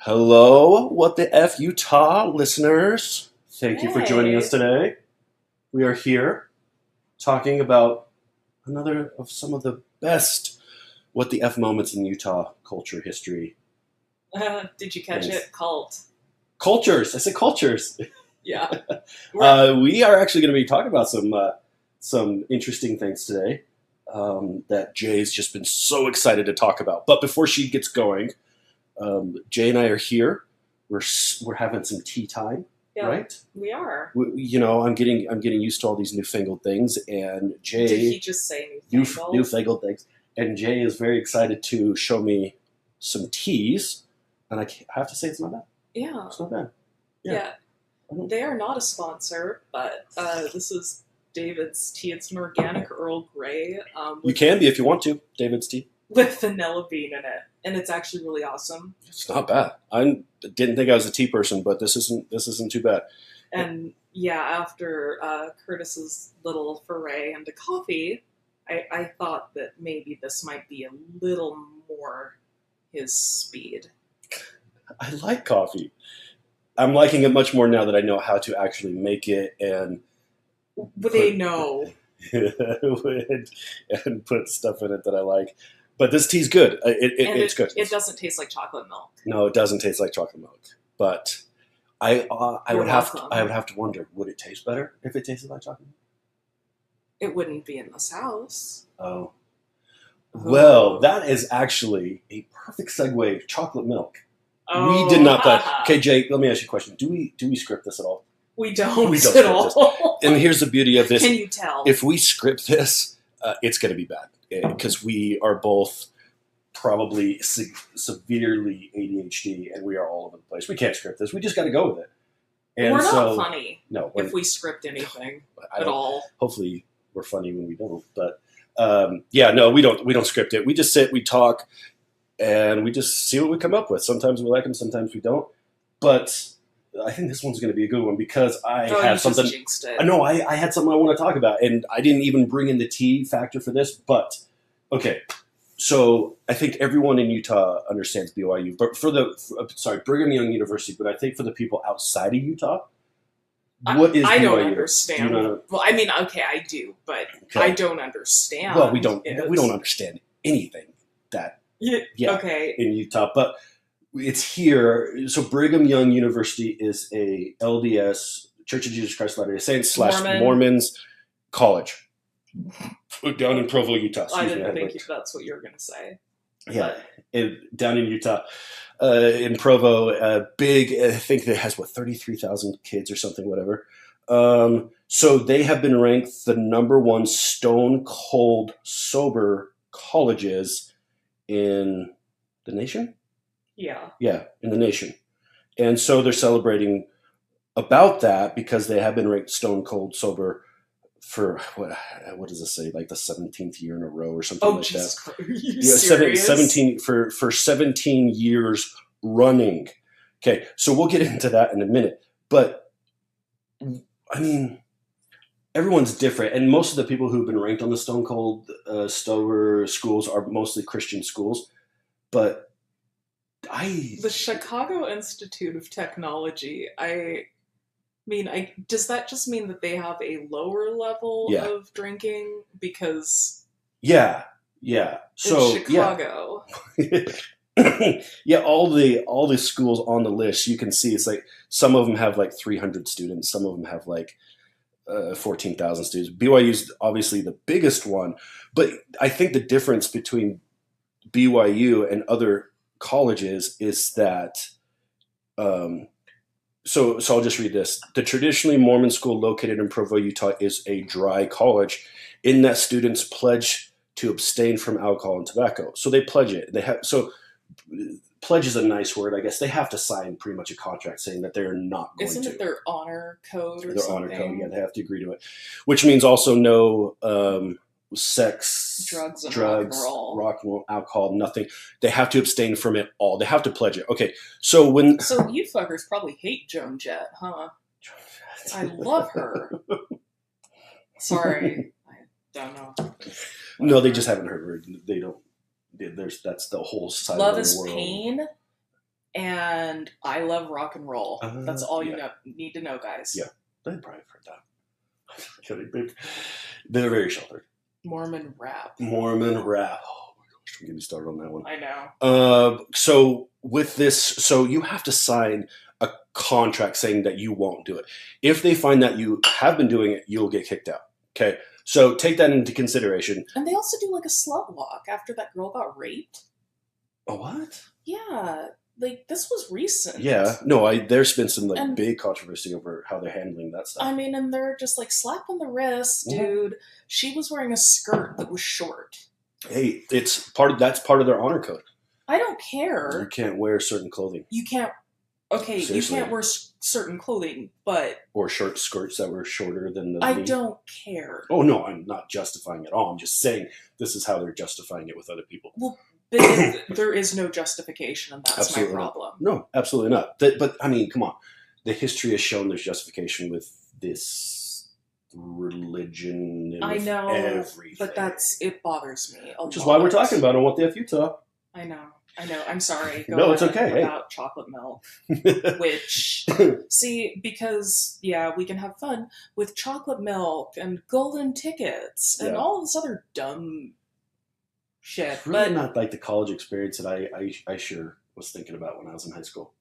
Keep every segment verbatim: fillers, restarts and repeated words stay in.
Hello, what the F Utah listeners. Thank you for joining us Hey. today. We are here talking about another of some of the best what the F moments in Utah culture history. Uh, did you catch Thanks. it? Cult. Cultures. I said cultures. Yeah. We're- Uh, we are actually going to be talking about some uh, some interesting things today um, that Jay's just been so excited to talk about. But before she gets going, um, Jay and I are here. We're s- we're having some tea time, yeah, right? we are. We, you know, I'm getting I'm getting used to all these newfangled things, and Did he Jay just say new newfangled? newfangled things, and Jay is very excited to show me some teas, and I ca- I have to say it's not bad. Yeah. It's not bad. Yeah. Yeah. Mhm. They are not a sponsor, but uh, this is David's tea. It's an organic Earl Grey um, You with, can be if you want to, David's tea. with vanilla bean in it, and it's actually really awesome. It's not bad. I didn't think I was a tea person, but this isn't this isn't too bad. And yeah, after uh, Curtis's little foray into coffee, I, I thought that maybe this might be a little more his speed. I like coffee. I'm liking it much more now that I know how to actually make it and But they know. and, and put stuff in it that I like. But this tea's good. Uh, It, it, And it's it, good. it doesn't taste like chocolate milk. No, it doesn't taste like chocolate milk. But I uh, I You're would have to, welcome. I would have to wonder, would it taste better if it tasted like chocolate milk? It wouldn't be in this house. Oh. Well, Oh. that is actually a perfect segue. Chocolate milk. Oh, We did not plan. haha. Okay, Jake, let me ask you a question. Do we do we script this at all? We don't, We don't at script all. And here's the beauty of this. Can you tell? If we script this, uh, it's going to be bad because we are both probably se- severely A D H D and we are all over the place. We can't script this. We just got to go with it. And We're not so, funny no, we're, if we script anything I at don't, all. hopefully we're funny when we don't. But um, yeah, no, we don't. We don't script it. We just sit, we talk, and we just see what we come up with. Sometimes we like them, sometimes we don't. But I think this one's going to be a good one because I oh, have you something. just jinxed it. I know I, I had something I want to talk about, and I didn't even bring in the tea factor for this. But okay, so I think everyone in Utah understands B Y U, but for the for, sorry Brigham Young University, but I think for the people outside of Utah, what is I B Y U? don't understand. Do you know- Well, I mean, okay, I do, but Okay. I don't understand. Well, we don't it. we don't understand anything that Yeah, yeah Okay. in Utah, but it's here. So Brigham Young University is a L D S Church of Jesus Christ of Latter-day Saints slash Mormon. Mormons college down in Provo, Utah. Excuse I me, didn't had to think break- that's what you were going to say. Yeah, in, down in Utah, uh, in Provo, uh, big. I think it has what thirty-three thousand kids or something, whatever. Um, so they have been ranked the number one stone cold sober colleges in the nation. Yeah. Yeah, in the nation, and so they're celebrating about that because they have been ranked stone cold sober for what? What does it say? Like the seventeenth year in a row or something Oh, like that. Jesus Christ. Are you Yeah, seven, serious? seventeen for for seventeen years running. Okay, so we'll get into that in a minute. But I mean, everyone's different, and most of the people who've been ranked on the Stone Cold uh, Stover schools are mostly Christian schools. But I The Chicago Institute of Technology, I mean, I does that just mean that they have a lower level Yeah. of drinking? Because yeah yeah so in Chicago, yeah. Yeah, all the all the schools on the list, you can see it's like some of them have like three hundred students, some of them have like uh, fourteen thousand students. B Y U's obviously the biggest one, but I think the difference between B Y U and other colleges is that um, so so I'll just read this. The traditionally Mormon school located in Provo, Utah is a dry college in that students pledge to abstain from alcohol and tobacco. So they pledge it. They have so pledge is a nice word, I guess. They have to sign pretty much a contract saying that they're not going isn't to. it their honor code or Their something? honor code, yeah, they have to agree to it, which means also no um, sex, Drugs and drugs, rock and roll. rock and roll, alcohol, nothing. They have to abstain from it all. They have to pledge it. Okay, so when So you fuckers probably hate Joan Jett, huh? I love her. Sorry, I don't know. no, they just haven't heard her. They don't. they- There's that's the whole side Love of the is world. Pain. and I love rock and roll. Uh, That's all you yeah. know need to know, guys. Yeah. They probably heard that. They're very sheltered. Mormon rap. Mormon rap. Oh my gosh, don't get me started on that one. I know. Uh, so with this, so you have to sign a contract saying that you won't do it. If they find that you have been doing it, you'll get kicked out. Okay, so take that into consideration. And they also do like a slut walk after that girl got raped. A what? Yeah, like this was recent. Yeah, no, I there's been some like And- big controversy over how they're handling that stuff. I mean, and they're just like slap on the wrist, Mhm. dude. She was wearing a skirt that was short. Hey, it's part of that's part of their honor code. I don't You care. can't wear certain clothing You can't. Okay, Seriously. you can't wear s- certain clothing, but or short skirts that were shorter than the I knee. don't care. Oh no, I'm not justifying it at all. I'm just saying this is how they're justifying it with other people. But there is no justification, and that's Absolutely my not. problem. No, absolutely not. That, but I mean, come on. The history has shown there's justification with this religion and I with know, everything. but that's it bothers me a which is lot. why we're talking about on What the F Utah. I know, I know. I'm sorry. Go No, it's ahead okay, hey. About chocolate milk, which see, because yeah, we can have fun with chocolate milk and golden tickets and Yeah. all this other dumb shit. It's really But not like the college experience that I, I I sure was thinking about when I was in high school.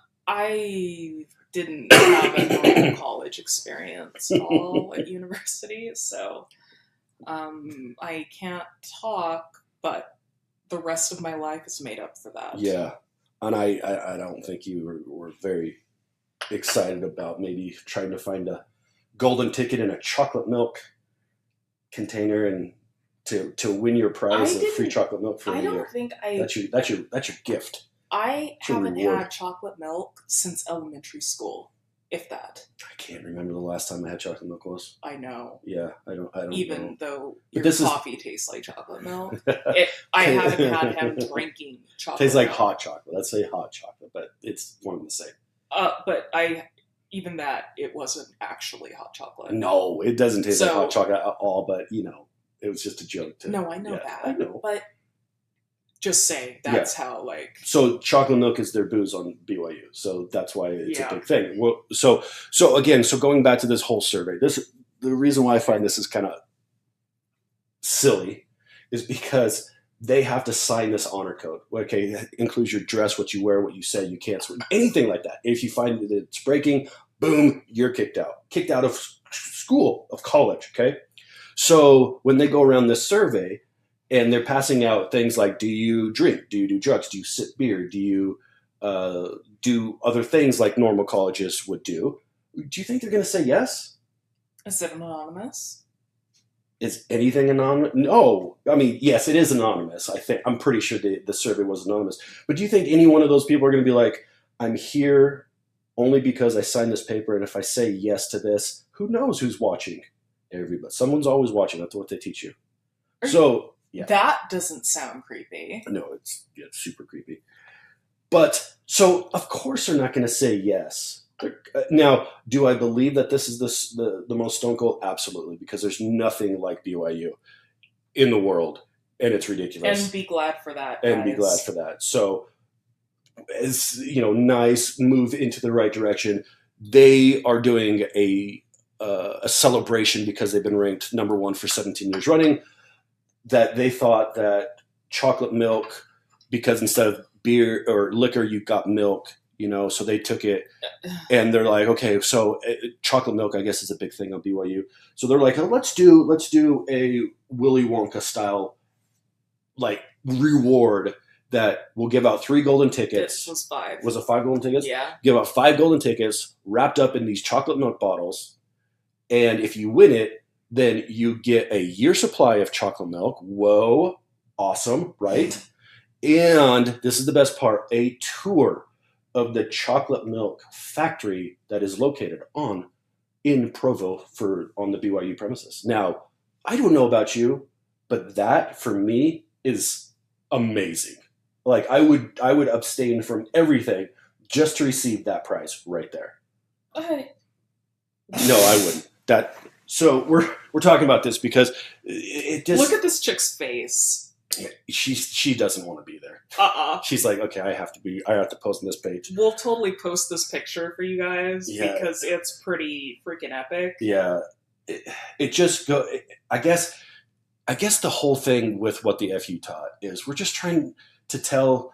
I didn't have a normal college experience at all at university, so um, I can't talk, but the rest of my life is made up for that. Yeah, and I, I, I don't think you were, were very excited about maybe trying to find a golden ticket in a chocolate milk container and to to win your prize I of free didn't- chocolate milk for I a don't year. think I That's your that's your that's your gift. I It's your haven't reward. had chocolate milk since elementary school, if that. I can't remember the last time I had chocolate milk was. I know. Yeah, I don't. I don't Even know. though But your this is- coffee tastes like chocolate milk, it, I haven't had him drinking chocolate. Tastes like milk. hot chocolate. Let's say hot chocolate, but it's one and the same. Uh, but I, even that, it wasn't actually hot chocolate. No, it doesn't taste like So- hot chocolate at all. But you know, it was just a joke. To, No, I know yeah, that. I know. But just saying, that's how, like, So chocolate milk is their booze on B Y U. So that's why it's Yeah. a big thing. Well, so so again, so going back to this whole survey, this the reason why I find this is kind of silly is because they have to sign this honor code. Okay, it includes your dress, what you wear, what you say, you can't swear, anything like that. If you find that it's breaking, boom, you're kicked out. Kicked out of school, of college, okay? So when they go around this survey, and they're passing out things like, do you drink? Do you do drugs? Do you sip beer? Do you uh, do other things like normal colleges would do? Do you think they're going to say yes? is it anonymous? Is anything anonymous? No. I mean, yes, it is anonymous. I think I'm pretty sure the, the survey was anonymous. But do you think any one of those people are going to be like, I'm here only because I signed this paper, and if I say yes to this, who knows who's watching? Everybody. Someone's always watching. That's what they teach you. Are So. Yeah. That doesn't sound creepy. No, it's, yeah, it's super creepy. But so, of course, they're not going to say yes. They're- uh, Now, do I believe that this is the, s- the the most stone cold? Absolutely, because there's nothing like B Y U in the world, and it's ridiculous. And be glad for that. And be guys. glad for that. So, as you know, nice move into the right direction. They are doing a uh, a celebration because they've been ranked number one for seventeen years running. That they thought that chocolate milk, because instead of beer or liquor, you got milk, you know, so they took it and they're like, okay, so uh, chocolate milk, I guess, is a big thing on B Y U. So they're like, oh, let's do, let's do a Willy Wonka style, like reward that will give out three golden tickets. This was five. Was it five golden tickets? Yeah. Give out five golden tickets wrapped up in these chocolate milk bottles. And if you win it, then you get a year supply of chocolate milk. Whoa, awesome, right? And this is the best part, a tour of the chocolate milk factory that is located on in Provo for on the B Y U premises. Now, I don't know about you, but that for me is amazing. Like I would I would abstain from everything just to receive that prize right there. Okay. No, I wouldn't. That so we're we're talking about this because it, it just Look at this chick's face. she's she doesn't want to be there. Uh-uh. She's like, okay, I have to be. I have to post on this page. We'll totally post this picture for you guys Yeah. because it's pretty freaking epic. Yeah, it, it just go. I guess. I guess the whole thing with what the F U taught is we're just trying to tell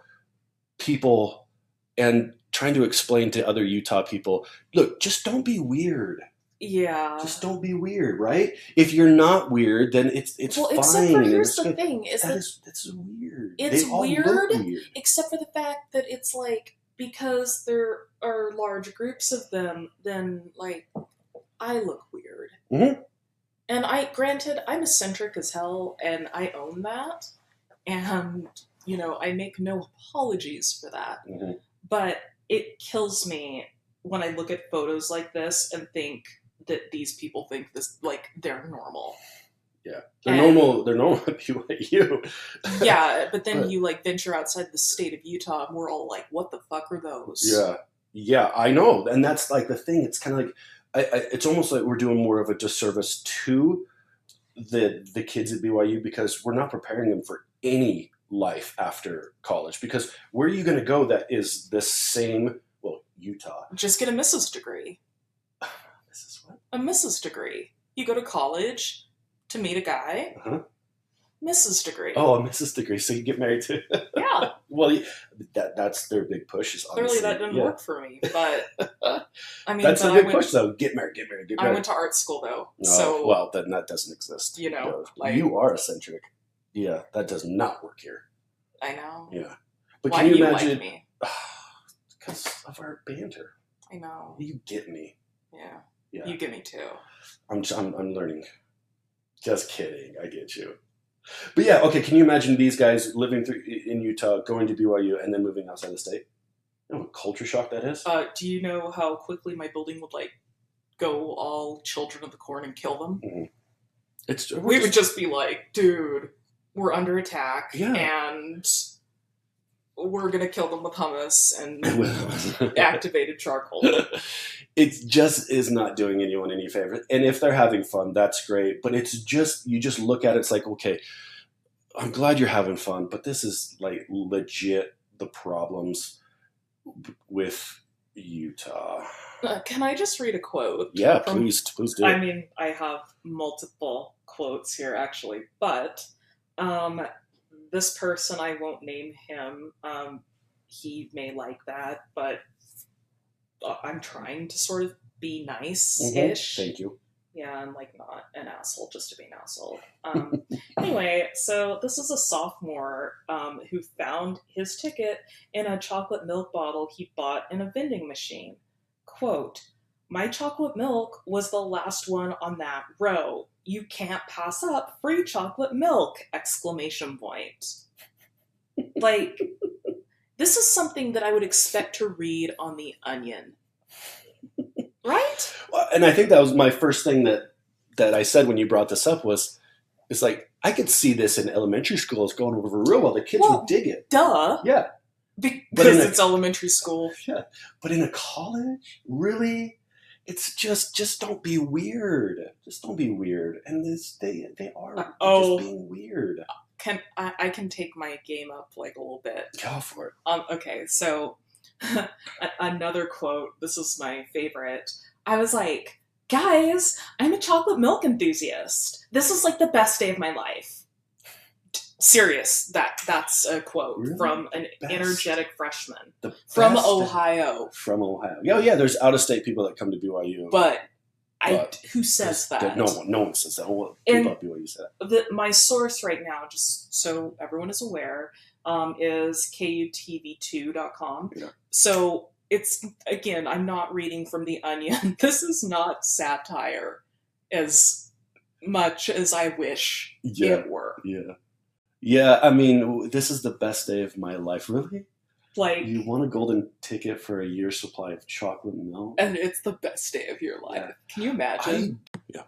people and trying to explain to other Utah people, look, just don't be weird. Yeah. Just don't be weird, right? If you're not weird, then it's it's well, fine. except for and here's it's the good. thing: is That that is that's weird. it's They all weird, look weird. except for the fact that it's like because there are large groups of them, then like I look weird. Mm-hmm. And I, granted, I'm eccentric as hell, and I own that, and you know I make no apologies for that. Mm-hmm. But it kills me when I look at photos like this and think that these people think this like they're normal. Yeah, they're And- normal. They're normal at B Y U. Yeah, but then But- you like venture outside the state of Utah, and we're all like, "What the fuck are those?" Yeah, yeah, I know, and that's like the thing. It's kind of like I, I, it's almost like we're doing more of a disservice to the the kids at B Y U because we're not preparing them for any life after college. Because where are you going to go that is the same? Well, Utah. Just get a missus degree. This is what. A missus degree. You go to college to meet a guy. Uh-huh. missus degree. Oh, a missus degree, so you get married to. Yeah. Well, that that's their big push. Is Clearly obviously, that didn't yeah. work for me, but I mean, That's but a I big went, push, though. Get married, get married, get I married. went to art school though, No, so well, then that doesn't exist. You know, No. like- you are eccentric. Yeah, that does not work here. I know. Yeah, but Why can you do you imagine? like me? Because of our banter, I know. you get me. Yeah. Yeah, You get me too. I'm, just, I'm I'm learning. Just kidding, I get you. But yeah, okay. Can you imagine these guys living through in Utah, going to B Y U, and then moving outside the state? You know what culture shock that is? Uh, do you know how quickly my building would like go all children of the corn and kill them? It's we're We would just- just be like, dude, we're under attack, Yeah. and we're gonna kill them with hummus and activated charcoal. It just is not doing anyone any favor. And if they're having fun, that's great. But it's just, you just look at it, it's like, okay, I'm glad you're having fun, but this is like legit the problems with Utah. Uh, can I just read a quote? Yeah, from- please, please do. I mean, I have multiple quotes here actually, but um, this person, I won't name him. Um, he may like that, but uh, I'm trying to sort of be nice-ish. Mhm, Thank you. Yeah, and like not an asshole just to be an asshole. Um, anyway, so this is a sophomore um, who found his ticket in a chocolate milk bottle he bought in a vending machine. Quote, "My chocolate milk was the last one on that row. You can't pass up free chocolate milk!" Exclamation point. Like, this is something that I would expect to read on The Onion. Right? Well, and I think that was my first thing that, that I said when you brought this up was, it's like, I could see this in elementary school as going over real well. The kids Well, would dig it. Duh. Yeah. Because But in a- it's elementary school. Yeah, but in a college, really, it's just just don't be weird. Just don't be weird. And this they they are Uh, They're oh. just being weird. Can I, I can take my game up like a little bit. Go for it. Um, okay, so a- another quote. This is my favorite. I was like, guys, I'm a chocolate milk enthusiast. This is like the best day of my life. Serious. That that's a quote Really? from an Best. energetic freshman The from best- Ohio. From Ohio. Yeah, yeah. There's out of state people that come to B Y U. But I But who says There's- that? No one, no one says that. Well, And- people at B Y U say that. the, my source right now, just so everyone is aware, um, is K U T V two dot com. Yeah. So it's, again, I'm not reading from The Onion. This is not satire as much as I wish Yeah, it were. yeah, yeah. I mean, this is the best day of my life. Really? Like, You want a golden ticket for a year's supply of chocolate milk? and it's the best day of your life. Yeah. Can you imagine? I, yeah.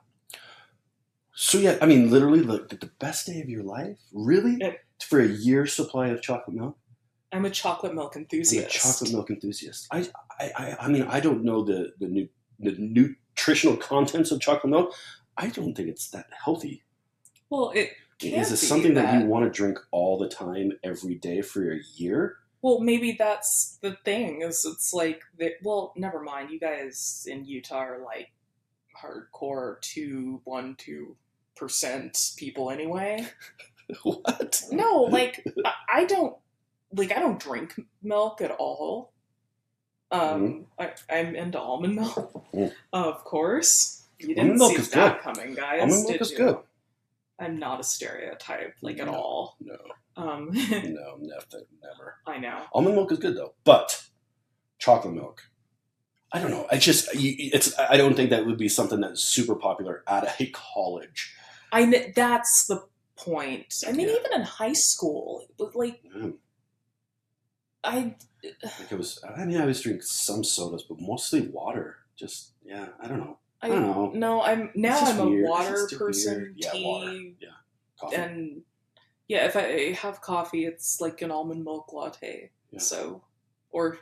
So yeah, I mean, literally, the, the best day of your life, really, Yeah. for a year's supply of chocolate milk. I'm a chocolate milk I'm a enthusiast. chocolate milk enthusiast. I, I, I, I mean, I don't know the the, nu- the nutritional contents of chocolate milk. I don't think it's that healthy. Well, it can't Is it be something that, that you want to drink all the time, every day for a year? Well, maybe that's the thing. Is it's like, the, well, never mind. You guys in Utah are like hardcore two, one, two percent people anyway. What? No, like I, I don't like I don't drink milk at all. Um, Mm-hmm. I, I'm into almond milk, Mm. of course. You didn't Almond milk see is that good. coming, guys. Almond milk did is you? good. I'm not a stereotype, like at No. all. No, Um, no, never, never. I know. Almond milk is good though, but chocolate milk. I don't know. I just, it's. I don't think that would be something that's super popular at a college. I kn- that's the point. I mean, Yeah. even in high school, like Mm. I, Like it was. I mean, I was drinking some sodas, but mostly water. Just yeah. I don't know. I, I don't know. no, I'm now It's just I'm a weird. water It's just person. weird. Yeah, tea, water. Yeah, coffee. and yeah, if I have coffee, it's like an almond milk latte. Yeah. So, or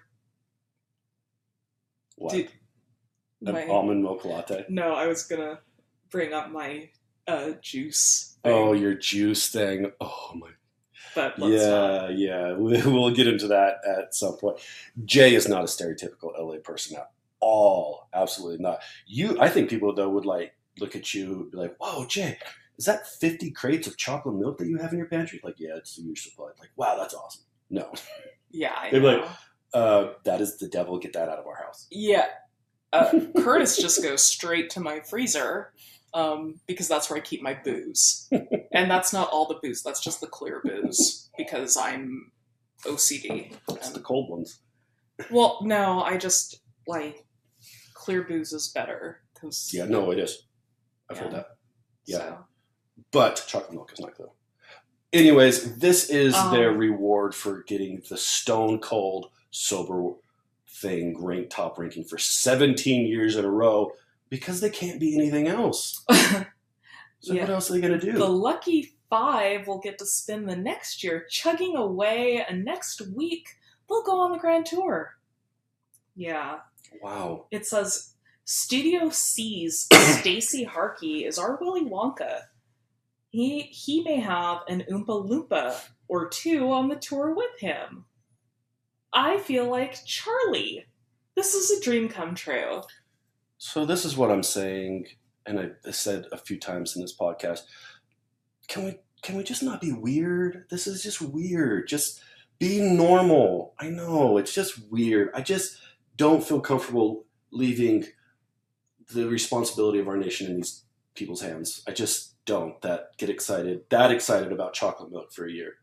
What? do, An my, almond milk latte. no, I was gonna bring up my uh, juice. Thing, Oh, your juice thing. Oh my. but let's Yeah, not. yeah. We- We'll get into that at some point. Jay is not a stereotypical L A person at all. Absolutely not. You, I think people though would like look at you and be like, "Whoa, Jay, is that fifty crates of chocolate milk that you have in your pantry?" Like, yeah, it's your supply. Like, wow, that's awesome. No, Yeah, I They'd be know. like, uh, that is the devil. Get that out of our house. Yeah. Uh, Curtis just goes straight to my freezer um, because that's where I keep my booze. And that's not all the booze, that's just the clear booze because I'm O C D. It's And- the cold ones. well, no, I just, like, clear booze is better. Cause, Yeah, no, it is. I've Yeah. heard that. Yeah. So. But chocolate milk is not clear. Anyways, this is Um, their reward for getting the stone cold sober thing ranked top ranking for seventeen years in a row because they can't be anything else. So Yeah. what else are they gonna do? The lucky five will get to spend the next year chugging away, and next week they'll go on the grand tour. Yeah. Wow. It says Studio C's Stacy Harkey is our Willy Wonka. He he may have an Oompa Loompa or two on the tour with him. I feel like Charlie. This is a dream come true. So this is what I'm saying, and I said a few times in this podcast. Can we can we just not be weird? This is just weird. Just be normal. I know, it's just weird. I just don't feel comfortable leaving the responsibility of our nation in these people's hands. I just don't that get excited, that excited about chocolate milk for a year.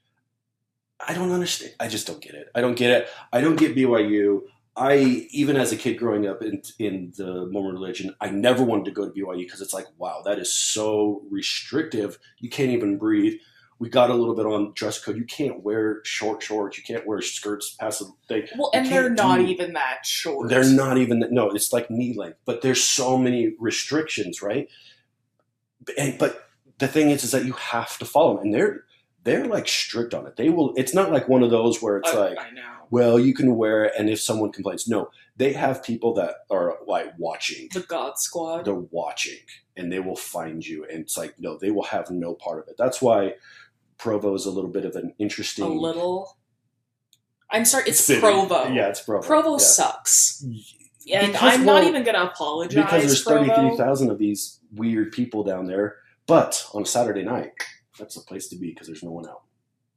I don't understand. I just don't get it. I don't get it. I don't get B Y U. I, even as a kid growing up in, in the Mormon religion, I never wanted to go to B Y U because it's like, wow, that is so restrictive. You can't even breathe. We got a little bit on dress code. You can't wear short shorts. You can't wear skirts past the thing. Well, You and they're can't not do- even that short. They're not even, no, it's like knee length. But there's so many restrictions, right? And, but the thing is, is that you have to follow them. And they're, they're like strict on it. They will, it's not like one of those where it's I, like, I know. well, you can wear it, and if someone complains, no, they have people that are like watching. The God Squad. They're watching, and they will find you. And it's like, no, they will have no part of it. That's why Provo is a little bit of an interesting. A little. I'm sorry, it's city. Provo. Yeah, it's Provo. Provo yeah. sucks. And Because, I'm well, not even going to apologize. Because there's Provo. thirty-three thousand of these weird people down there. But on a Saturday night, that's the place to be because there's no one out.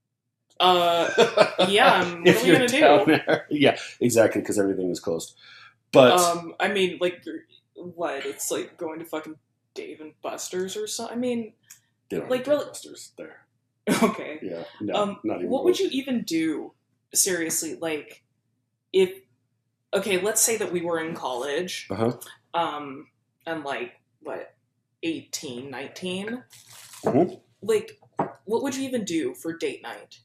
Uh, yeah, um, what If are we you're gonna do? down there- yeah, exactly, because everything is closed. But Um, I mean, like, what? It's like going to fucking Dave and Buster's or something. I mean, they don't like, have really- Ghostbusters there. okay. Yeah, no, Um, not even. what would close. you even do? Seriously, like, if okay, let's say that we were in college, Uh-huh. um, and like what, eighteen, nineteen Mhm. Like, what would you even do for date night?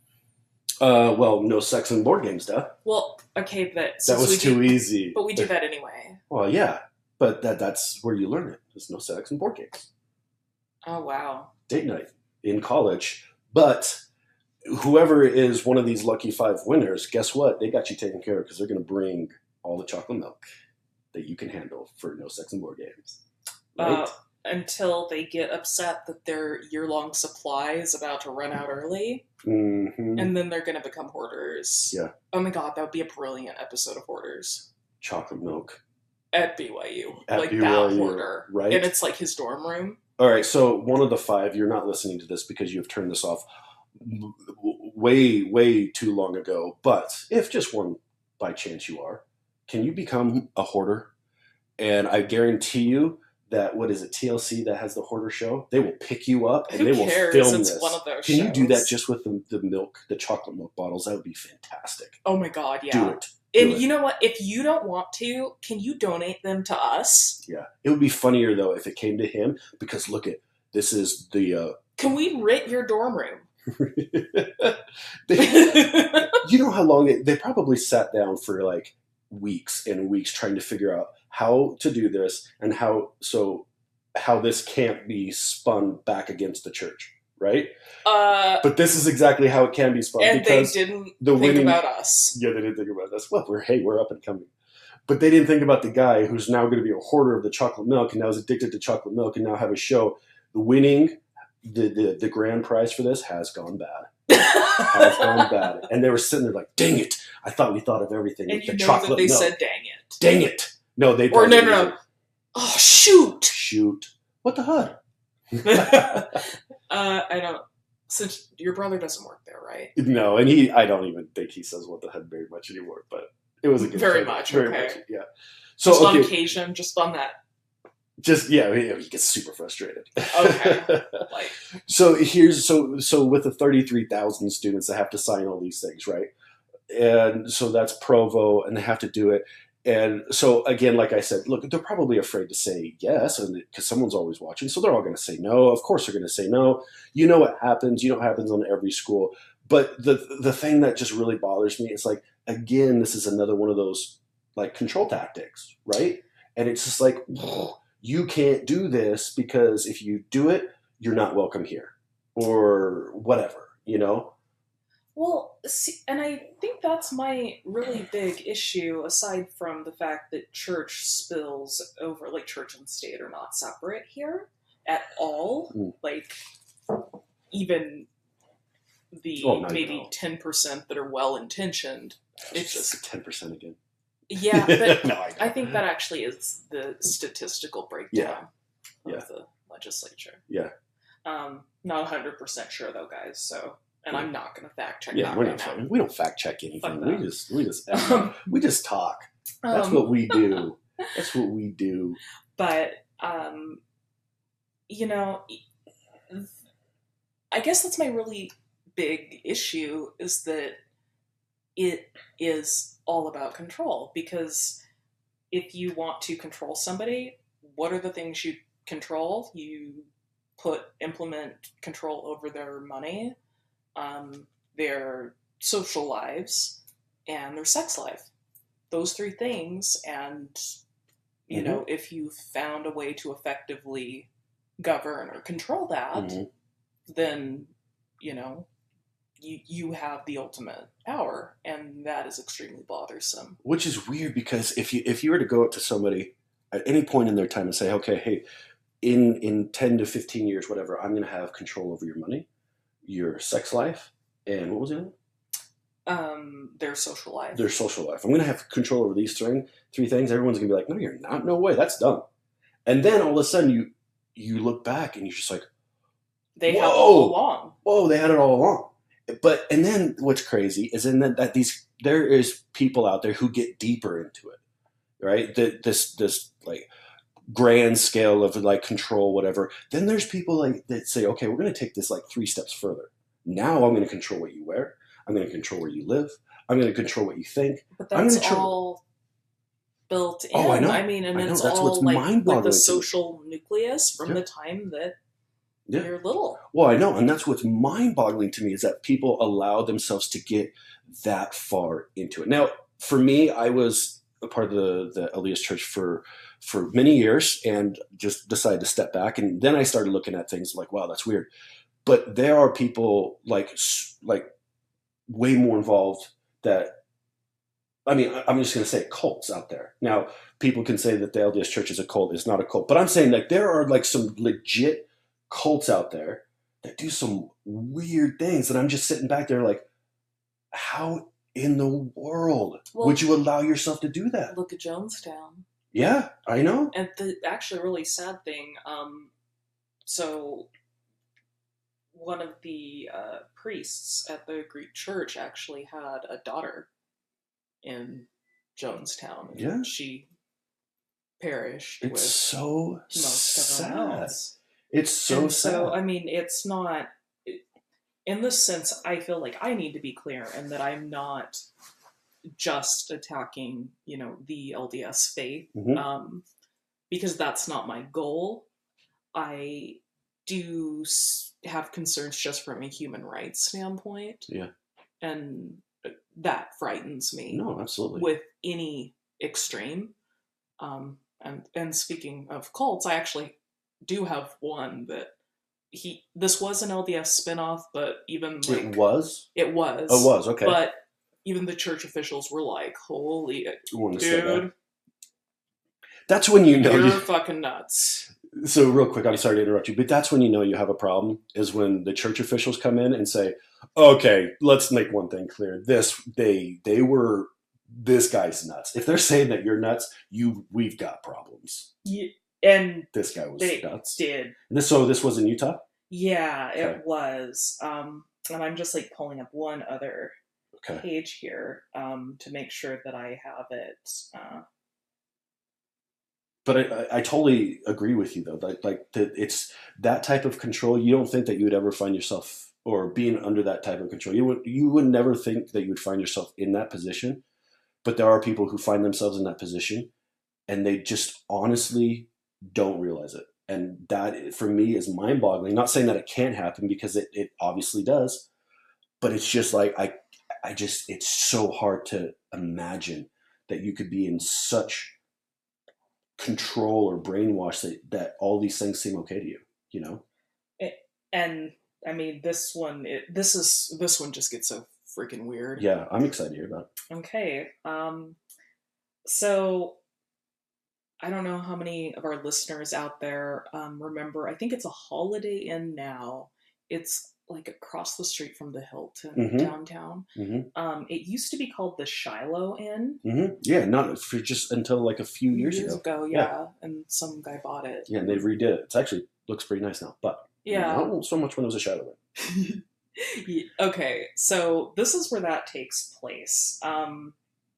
Uh, well, no sex and board games, duh. Well, okay, but That since was we too do, easy. but we do that anyway. Well, yeah, but that that's where you learn it. There's no sex and board games. Oh wow. Date night in college. But whoever is one of these lucky five winners, guess what? They got you taken care of because they're going to bring all the chocolate milk that you can handle for no sex and board games. Right? Uh, until they get upset that their year-long supply is about to run out early. Mm-hmm. And then they're going to become hoarders. Yeah. Oh my god, that would be a brilliant episode of Hoarders. Chocolate milk. At B Y U. At like B Y U, that hoarder. right? And it's like his dorm room. All right, so one of the five, you're not listening to this because you've turned this off way, way too long ago. But if just one by chance you are, can you become a hoarder? And I guarantee you that, what is it, T L C that has the hoarder show? They will pick you up and Who they cares? will film It's this. one of those Can you do shows. that just with the, the milk, the chocolate milk bottles? That would be fantastic. Oh my god, yeah. Do it. Do And it. you know what? If you don't want to, can you donate them to us? Yeah. It would be funnier, though, if it came to him, because look at, this is the... Uh, Can we rent your dorm room? they, you know how long they, they probably sat down for like weeks and weeks trying to figure out how to do this and how so how this can't be spun back against the church, right? Uh, But this is exactly how it can be spun, and they because didn't the think winning, about us. yeah, they didn't think about us. Well, we're hey, we're up and coming. But they didn't think about the guy who's now going to be a hoarder of the chocolate milk and now is addicted to chocolate milk and now have a show. The winning the, the, the grand prize for this has gone bad. Has gone bad. And they were sitting there like, dang it. I thought we thought of everything. And with you the know chocolate that they milk. said, dang it. Dang it. No, they Or no, no, probably no. Oh, shoot. Shoot. What the hell? uh, I don't. Since your brother doesn't work there, right? No, and he, I don't even think he says what the heck very much anymore, but it was a good Very thing. much, Very okay. much, yeah. So, Just okay. on occasion, just on that. Just, yeah, he, he gets super frustrated. Okay. Like, So here's, so, so with the thirty-three thousand students that have to sign all these things, right? And so that's Provo, and they have to do it. And so, again, like I said, look, they're probably afraid to say yes, and because someone's always watching, so they're all going to say no. Of course they're going to say no. You know what happens. You know what happens on every school. But the the thing that just really bothers me is, like, again, this is another one of those, like, control tactics, right? And it's just like, you can't do this because if you do it, you're not welcome here or whatever, you know? well, see, and I think that's my really big issue, aside from the fact that church spills over, like, church and state are not separate here at all. Mm. Like, even the Oh, not maybe at all. ten percent that are well-intentioned. It's just, ten percent again. yeah, but no, I, I think that actually is the statistical breakdown Yeah. of the legislature. Yeah. Um, not one hundred percent sure, though, guys, so... And I'm not going to fact check Yeah, that we're right not, now. we don't fact check anything. Fuck We that. just we just Um, we just talk. That's um, what we do. That's what we do. But, um, you know, I guess that's my really big issue, is that it is all about control. Because if you want to control somebody, what are the things you control? You put, implement control over their money, um, their social lives, and their sex life. Those three things, and, you Mhm. know, if you found a way to effectively govern or control that, Mhm. then, you know, you you have the ultimate power, and that is extremely bothersome. Which is weird, because if you if you were to go up to somebody at any point in their time and say, okay, hey, in in ten to fifteen years, whatever, I'm going to have control over your money, your sex life, and what was the other one? Um, their social life. Their social life. I'm going to have control over these three, three things. Everyone's going to be like, no, you're not. No way. That's dumb. And then all of a sudden you you look back and you're just like, they whoa. have all along. whoa, they had it all along. But, and then what's crazy is in that, that these, there is people out there who get deeper into it, right? The, this, this like grand scale of like control, whatever. Then there's people like that say, okay, we're going to take this like three steps further. Now I'm going to control what you wear. I'm going to control where you live. I'm going to control what you think. But I'm that's gonna try- all built in. Oh, I know. I mean, and I know. it's That's all what's like with mind-boggling to the me. social nucleus from Yeah. the time that Yeah. you're little. Well, I know. And that's what's mind-boggling to me, is that people allow themselves to get that far into it. Now, for me, I was a part of the, the L D S Church for for many years and just decided to step back. And then I started looking at things like, wow, that's weird. But there are people like like way more involved that I mean, I- I'm just going to say cults out there. Now, people can say that the L D S Church is a cult. It's not a cult. But I'm saying like there are like some legit cults out there that do some weird things. And I'm just sitting back there like, how in the world Well, would you allow yourself to do that? Look at Jonestown. Yeah, I know. And the actually really sad thing, um, so one of the uh, priests at the Greek church actually had a daughter in Jonestown. And Yeah. she perished It's with so most everyone sad. else. It's so and sad. so, I mean, it's not. In this sense, I feel like I need to be clear and that I'm not just attacking, you know, the L D S faith, Mhm. um, because that's not my goal. I do s- have concerns just from a human rights standpoint. Yeah. And that frightens me No, absolutely. with any extreme. Um, and, and speaking of cults, I actually do have one that he, this was an L D S spinoff, but even like, It was? it was. Oh, it was, okay. But even the church officials were like, holy, You wanted to say that. dude, That's when you know you're you. fucking nuts. So real quick, I'm sorry to interrupt you, but that's when you know you have a problem, is when the church officials come in and say, okay, let's make one thing clear. This, they, they were, this guy's nuts. If they're saying that you're nuts, you, we've got problems. Yeah, and This guy was they nuts. did. And this, so this was in Utah? Yeah, Okay. it was. Um, and I'm just like pulling up one other Okay. page here um, to make sure that I have it. Uh, But I, I, I totally agree with you, though. Like, like the, it's that type of control. You don't think that you would ever find yourself, or being under that type of control. You would, you would never think that you would find yourself in that position. But there are people who find themselves in that position, and they just honestly don't realize it. And that, for me, is mind-boggling. Not saying that it can't happen, because it, it obviously does. But it's just like, I, I just, it's so hard to imagine that you could be in such control or brainwash that, that all these things seem okay to you, you know? and I mean, this one, it, this is this one just gets so freaking weird. Yeah, I'm excited to hear about it. Okay. Um, so I don't know how many of our listeners out there um, remember. I think it's a Holiday Inn now. It's like across the street from the Hilton Mhm. downtown. Mm-hmm. Um, it used to be called the Shiloh Inn. Mm-hmm. Yeah, not for just until like a few years, ago. yeah, Yeah. and some guy bought it. Yeah, and they've redid it. It's actually looks pretty nice now, but Yeah. not so much when it was a shadow. Yeah, okay, so this is where that takes place. Um,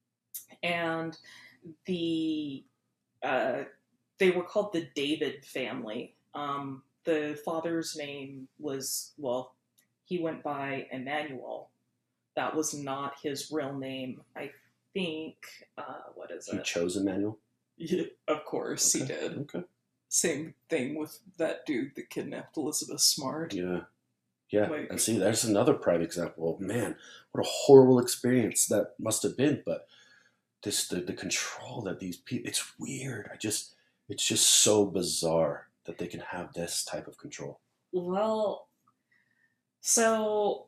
and the uh, they were called the David family. Um, the father's name was, well, he went by Emmanuel. That was not his real name. I think, uh, what is He it? chose Emmanuel. Yeah, of course Okay. he did. Okay. Same thing with that dude that kidnapped Elizabeth Smart. Yeah. Yeah. Like- And see, there's another prime example. Oh, man, what a horrible experience that must have been. But this, the, the control that these people, it's weird. I just, it's just so bizarre that they can have this type of control. Well, so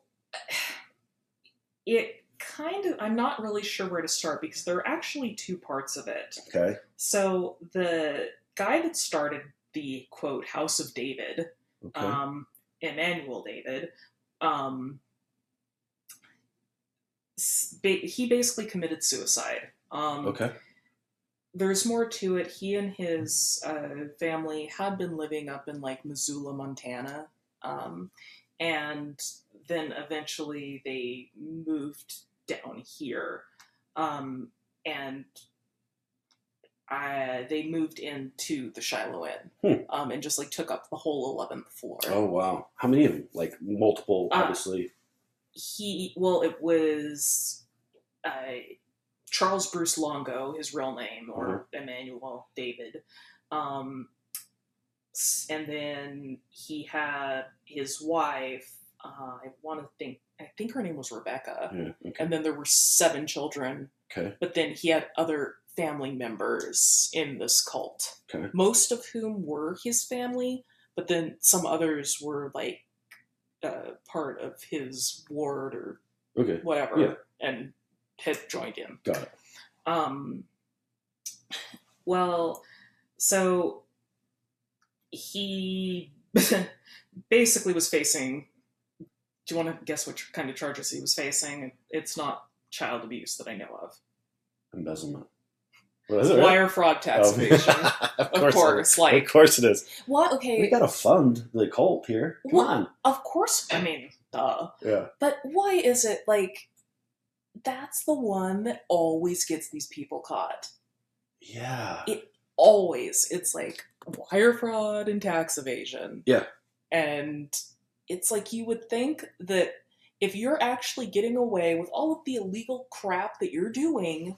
it kind of, I'm not really sure where to start because there are actually two parts of it. Okay. So the guy that started the quote House of David, Okay. um, Emmanuel David, um, s- ba- he basically committed suicide. Um, okay. There's more to it. He and his uh, family had been living up in like Missoula, Montana, um, and then eventually they moved down here, um, and I, they moved into the Shiloh Inn, Hmm. um, and just like took up the whole eleventh floor. Oh, wow. How many of them? Like multiple, Uh, obviously. He, well, it was uh, Charles Bruce Longo, his real name, or Emmanuel David. Um, s- and then he had his wife, uh, I want to think, I think her name was Rebecca. Yeah. Okay. And then there were seven children, Okay. but then he had other family members in this cult, Okay. most of whom were his family, but then some others were like uh, part of his ward or Okay. whatever, Yeah. and had joined him. Got it. Um, well, so he basically was facing. Do you want to guess what kind of charges he was facing? It's not child abuse that I know of. Embezzlement. What is it? Wire fraud, tax Oh, evasion. of Of course, course, it is. like- of course it is. What? Okay. We gotta fund the cult here. Come Well- on. Of course. I mean, duh. Yeah. But why is it like that's the one that always gets these people caught? Yeah. It always. It's like wire fraud and tax evasion. Yeah. And it's like you would think that if you're actually getting away with all of the illegal crap that you're doing,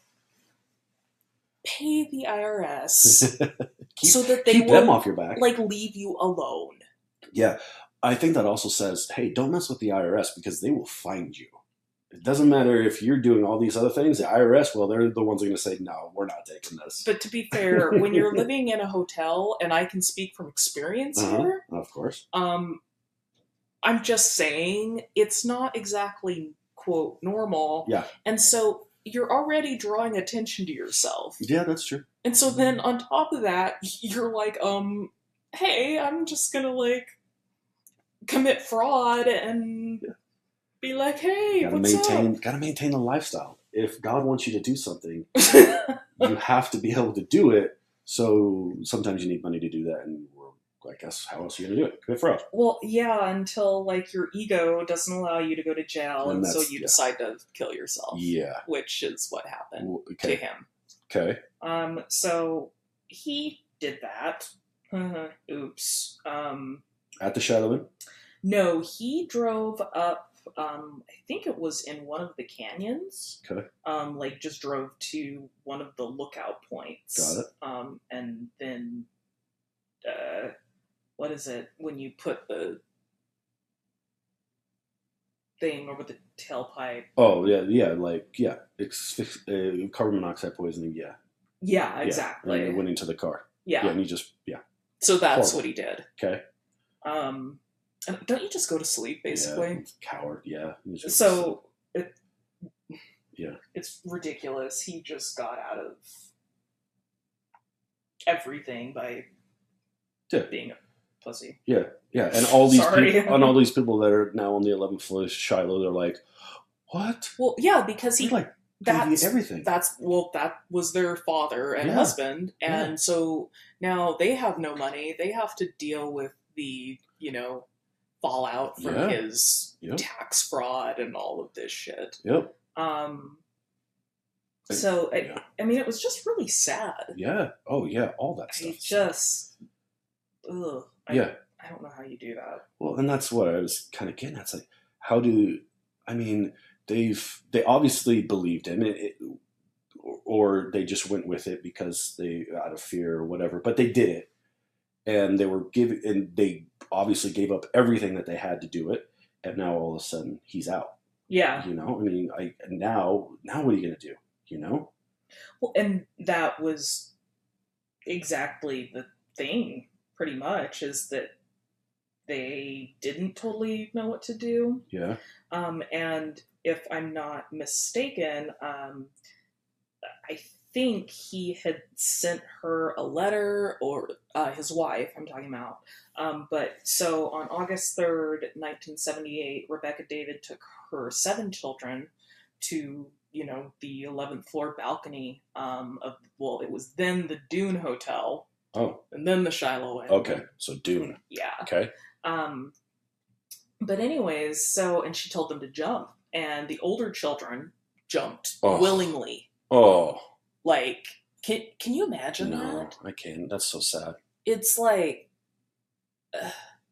pay the I R S keep so that they keep will them off your back. like leave you alone. Yeah. I think that also says, hey, don't mess with the I R S because they will find you. It doesn't matter if you're doing all these other things. The I R S, well, they're the ones who are going to say, no, we're not taking this. But to be fair, when you're living in a hotel, and I can speak from experience Uh-huh. here, Of course. um, I'm just saying it's not exactly, quote, normal. Yeah. And so you're already drawing attention to yourself. Yeah, that's true. And so then on top of that, you're like, um, hey, I'm just gonna like commit fraud and be like, hey, Gotta what's maintain, gotta maintain the lifestyle. If God wants you to do something, up? you have to be able to do it. So sometimes you need money to do that, and well, I guess how else are you gonna do it? Commit fraud. Well, yeah, until like your ego doesn't allow you to go to jail, And and, so that's- you yeah. decide to kill yourself. Yeah. Which is what happened W- to Okay. him. Okay. Um, so he did that. Oops. Um, At the Shadowman. no, he drove up. Um, I think it was in one of the canyons. Okay. Um, like just drove to one of the lookout points. Got it. Um, and then, uh, what is it when you put the thing over the tailpipe? Oh yeah, yeah, like yeah, it's uh, carbon monoxide poisoning. Yeah. Yeah, Yeah. exactly. And it went into the car. Yeah. Yeah, and you just yeah. So that's Horrible. what he did. Okay. Um, and don't you just go to sleep basically? Yeah, coward. Yeah. You just- So it, Yeah. it's ridiculous. He just got out of everything by Yeah. being a pussy. Yeah, yeah, and all these Sorry. people, and all these people that are now on the eleventh floor of Shiloh, they're like, "What? Well, yeah, because He he like gave you that's everything." that's well, that was their father and Yeah. husband, and Yeah. so now they have no money. They have to deal with the you know fallout from Yeah. his Yep. tax fraud and all of this shit. Yep. Um. I- So I, Yeah. I mean, it was just really sad. Yeah. Oh yeah. All that I stuff. just, ugh. I, Yeah. I don't know how you do that. Well, and that's what I was kind of getting at. It's like, how do I mean? They've they obviously believed him, it, it, or they just went with it because they out of fear or whatever. But they did it, and they were giving, and they obviously gave up everything that they had to do it. And now all of a sudden he's out. Yeah. You know, I mean, I now now what are you gonna do? You know? Well, and that was exactly the thing, pretty much, is that they didn't totally know what to do. Yeah. Um, and if I'm not mistaken, um, I think he had sent her a letter, or uh, his wife, I'm talking about. Um, but so on August third, nineteen seventy-eight, Rebecca David took her seven children to, you know, the eleventh floor balcony um, of, well, it was then the Dune Hotel, Oh, and then the Shiloh Inn. okay. So Dune. Yeah. Okay. Um, but anyways, so, and she told them to jump, and the older children jumped Oh. willingly. Oh Like, can can you imagine no, that? I can't. That's so sad. It's like, uh,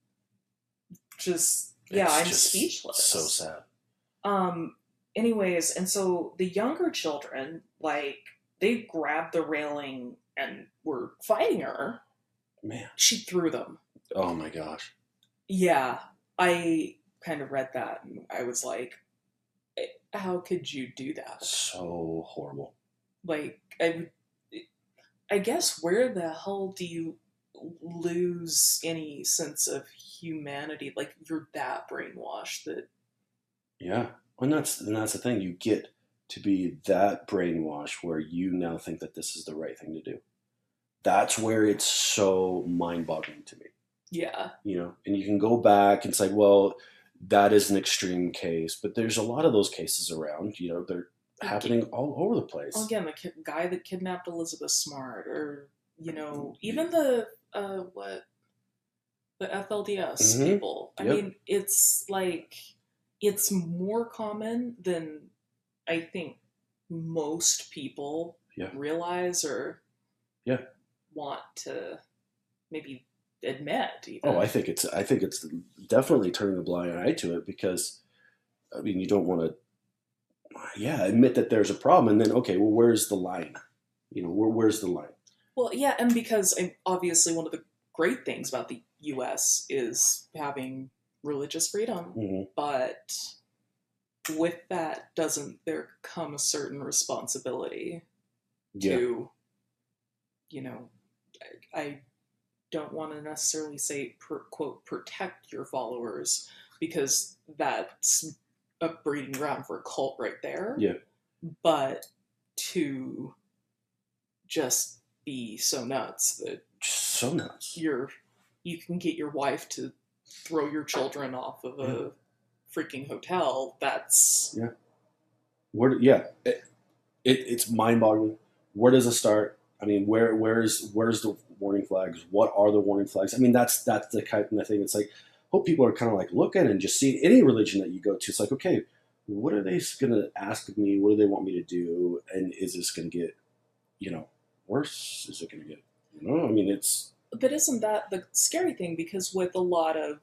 just yeah, It's I'm just speechless. So sad. Um. Anyways, and so the younger children, like, they grabbed the railing and were fighting her. Man. She threw them. Oh my gosh. Yeah, I kind of read that and I was like, "Eh, how could you do that? So horrible. Like, I, I guess where the hell do you lose any sense of humanity? Like, you're that brainwashed that, Yeah. And that's and that's the thing. You get to be that brainwashed where you now think that this is the right thing to do. That's where it's so mind-boggling to me. Yeah. You know, and you can go back and say, well, that is an extreme case, but there's a lot of those cases around. You know, they're happening all over the place. Well, again, the ki- guy that kidnapped Elizabeth Smart, or you know, even the uh, what the F L D S Mhm. people. I Yep. mean, it's like it's more common than I think most people Yeah. realize or Yeah. want to maybe admit. Even. Oh, I think it's I think it's definitely turning a blind eye to it because, I mean, you don't want to, yeah, admit that there's a problem, and then okay, well, where's the line? You know, where, where's the line? Well, yeah, and because um, obviously one of the great things about the U S is having religious freedom, Mhm. but with that doesn't there come a certain responsibility Yeah. to, you know, I, I don't want to necessarily say per, quote protect your followers because that's a breeding ground for a cult right there. Yeah. But to just be so nuts that So nuts. you're you can get your wife to throw your children off of a Yeah. freaking hotel. That's Yeah. Where? do- Yeah. It, it, it's mind-boggling. Where does it start? I mean, where where's where's the warning flags? What are the warning flags? I mean, that's that's the kind of thing. It's like, hope people are kind of like looking and just seeing any religion that you go to. It's like, okay, what are they going to ask of me? What do they want me to do? And is this going to get, you know, worse? Is it going to get, you know? I mean, it's but isn't that the scary thing? Because with a lot of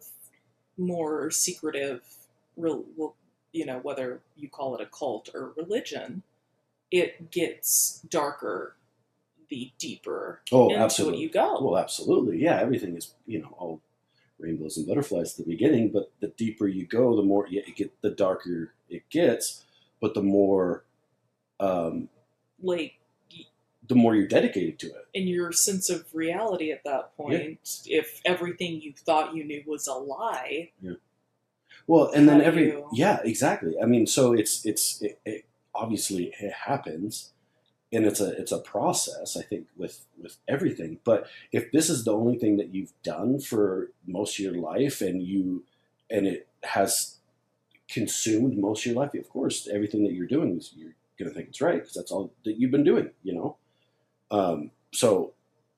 more secretive, real, well, you know, whether you call it a cult or religion, it gets darker the deeper oh, into absolutely. it you go. Well, absolutely, yeah. Everything is, you know, all rainbows and butterflies at the beginning, but the deeper you go, the more yeah, it get, the darker it gets, but the more, um, Like, the more you're dedicated to it. in your sense of reality at that point, if everything you thought you knew was a lie, Yeah. Well, and How then do every you- yeah, exactly. I mean, so it's it's it, it obviously it happens, and it's a it's a process. I think with with everything. But if this is the only thing that you've done for most of your life, and you and it has consumed most of your life, of course, everything that you're doing is you're gonna think it's right because that's all that you've been doing. You know. Um, so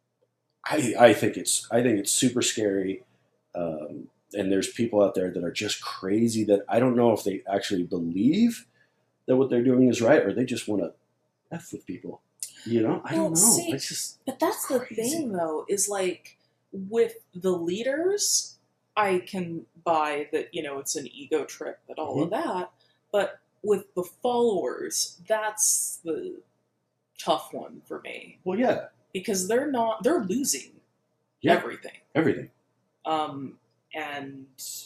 I I think it's I think it's super scary. Um, and there's people out there that are just crazy that I don't know if they actually believe that what they're doing is right or they just want to f with people. You know, I Well, don't know. see, It's just but that's the crazy. thing, though, is like with the leaders, I can buy that, you know, it's an ego trip and all Mhm. of that. But with the followers, that's the tough one for me well, yeah, because they're not, they're losing yeah, everything. everything. Um, and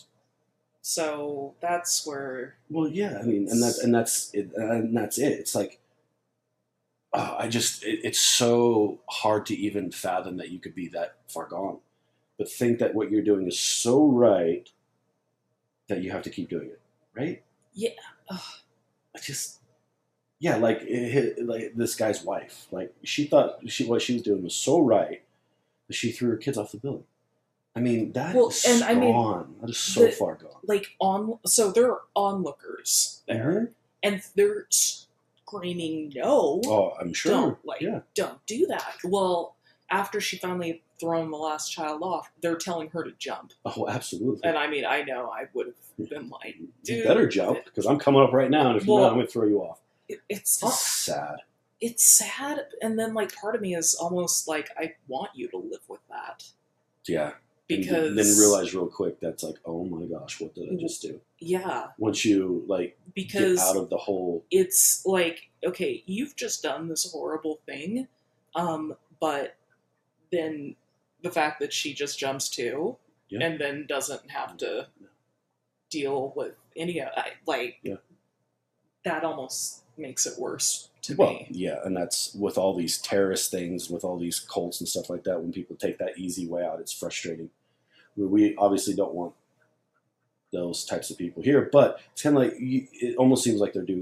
so that's where, Well, yeah, I mean, and that's and that's it, and that's it. It's like oh, I just it, it's so hard to even fathom that you could be that far gone, but think that what you're doing is so right that you have to keep doing it, right? yeah, ugh, I just yeah, like it, like this guy's wife, like she thought she what she was doing was so right that she threw her kids off the building. I mean, that Well, is and I mean, gone. That is so the- far gone. like on, so there are onlookers there, Mhm. and they're screaming, no, Oh, I'm sure. don't, like, yeah. don't do that. Well, after she finally had thrown the last child off, they're telling her to jump. Oh, absolutely. And I mean, I know I would have been like, you dude, better jump because I'm coming up right now, and if Well- you're not, I'm going to throw you off. it, it's It's sad. it's sad, and then like part of me is almost like I want you to live with that Yeah. because and then realize real quick that's like, oh my gosh, what did I just do? yeah, Once you like because get out of the whole, it's like, okay, you've just done this horrible thing, um, but then the fact that she just jumps to Yeah. and then doesn't have to deal with any of I like Yeah. that almost makes it worse to well, me. yeah, and that's with all these terrorist things, with all these cults and stuff like that. When people take that easy way out, it's frustrating. We, we obviously don't want those types of people here, but it's kind of like you, it almost seems like they're doing the